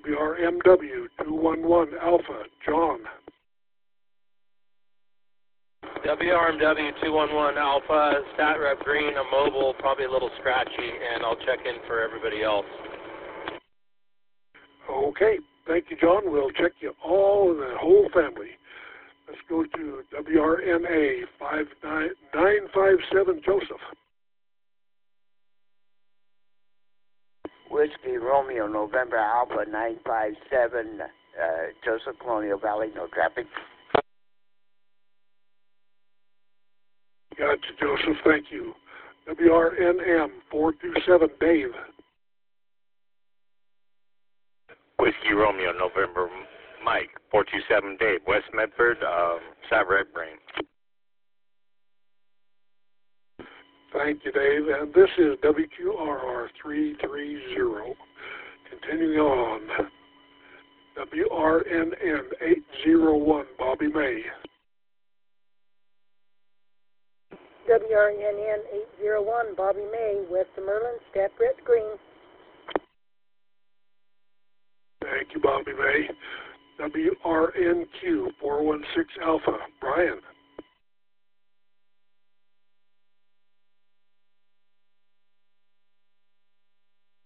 WRMW 211 Alpha, John. WRMW 211 Alpha, stat rep green, a mobile, probably a little scratchy, and I'll check in for everybody else. Okay, thank you, John. We'll check you all, the whole family. Let's go to WRNA 957 Joseph. Whiskey Romeo November Alpha 957 Joseph, Colonial Valley, no traffic. Gotcha, Joseph. Thank you. WRNM 427 Dave. Whiskey Romeo November Mike 427 Dave, West Medford, sat rep green. Thank you, Dave. And this is WQRR 330. Continuing on. WRNN 801 Bobby May. WRNN 801 Bobby May, West of Merlin, stat rep green. Thank you, Bobby May. WRNQ 416 Alpha, Brian.